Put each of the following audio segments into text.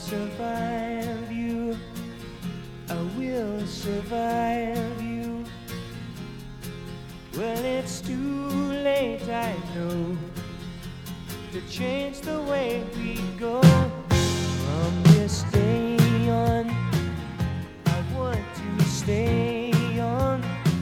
survive you. I will survive you. Well, it's too late, I know, to change the way we go. From this day on, I want to stay on.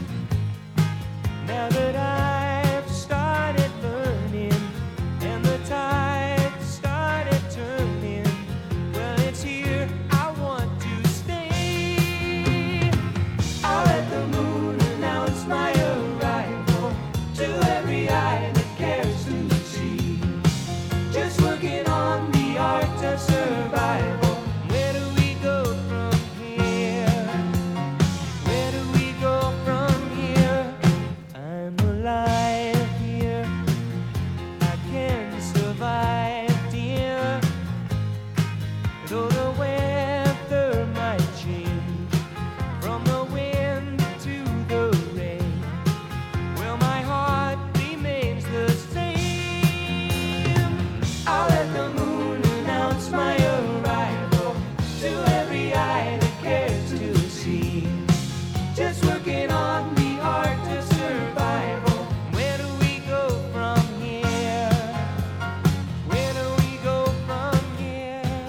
Now that I've started learning and the tide started turning, well, it's here, I want to stay. I'll let the moon announce my arrival to every eye that cares to see. Just working on the art of survival. Where do we go from here? Where do we go from here? I'm alive here. I can survive, dear. Though the weather might change from the wind to the rain, well, my heart remains the same. I'll let the moon announce my arrival to every eye that cares to see. Just working on the art of survival. Where do we go from here? Where do we go from here?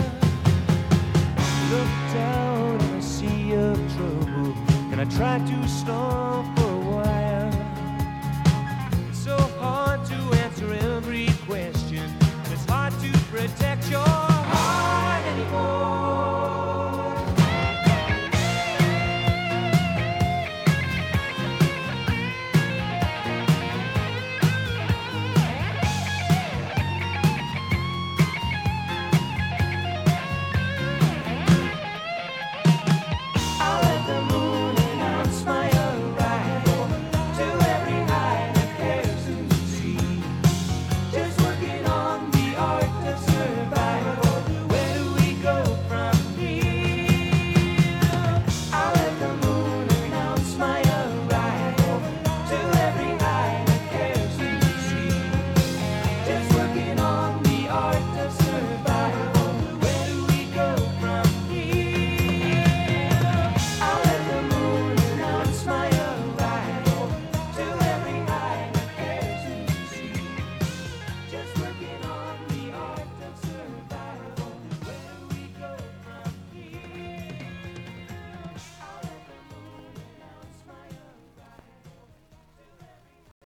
Looked out on a sea of trouble, and I tried to stop